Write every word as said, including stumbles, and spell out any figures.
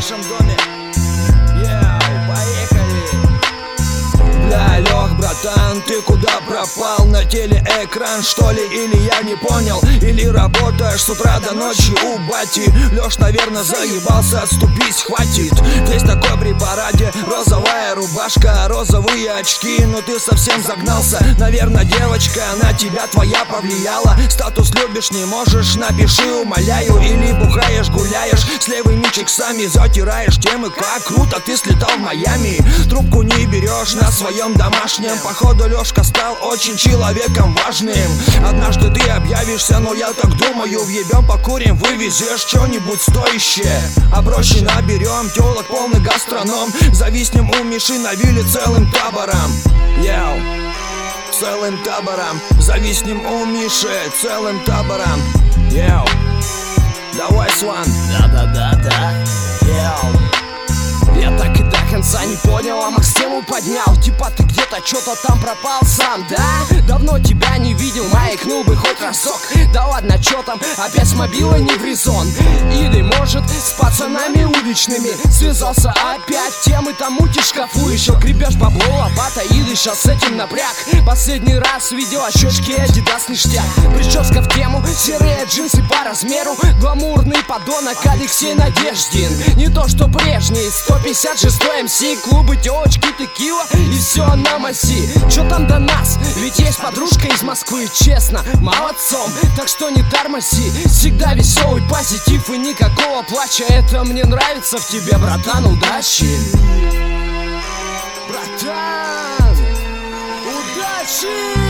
нашем доме. Йоу, поехали. Бля, Лёх, братан, ты куда пропал? На телеэкран, что ли, или я не понял? Или работаешь с утра до ночи у бати? Лёш, наверное, заебался, отступись, хватит. Здесь такой при параде, розовая рубашка, розовые очки. Ну ты совсем загнался, наверное, девочка на тебя твоя повлияла. Статус любишь, не можешь, напиши, умоляю. Или бухаешь, гуляешь, с левыми чексами затираешь темы. Как круто, ты слетал в Майами. Трубку не берешь на своем домашнем. Походу Лёшка стал очень человеком важным. Однажды ты объявишься, но я так думаю, въебем, покурим, вывезешь что-нибудь стоящее. А проще наберем тёлок, полный гастроном. Зависнем у Миши на вилле целым табором. Йоу, целым табором. Зависнем у Миши целым табором. Йоу, давай, Сван. Да-да-да-да. Йоу. Я так и до конца не понял, а Макс тему поднял. Типа ты где-то что-то там пропал сам, да? Давно тебя не видел, маякнул бы хоть разок. Да ладно, чё там, опять с мобилой не в резон. Или может с пацанами уличными связался опять. Темы там мутишь в шкафу, еще гребешь бабло, лопата и дышал с этим напряг. Последний раз видел щечки Adidas ништяк. Прическа в тему, серые джинсы по размеру. Гламурный подонок Алексей Надеждин. Не то что прежний, сто пятьдесят шестой эм си. Клубы, тёлочки, текила и все на масси. Чё там до нас? Ведь есть подружка из Москвы. Честно, молодцом, так что не тормози. Всегда веселый позитив и никакого плача. Это мне нравится в тебе, братан, удачи. Братан, удачи.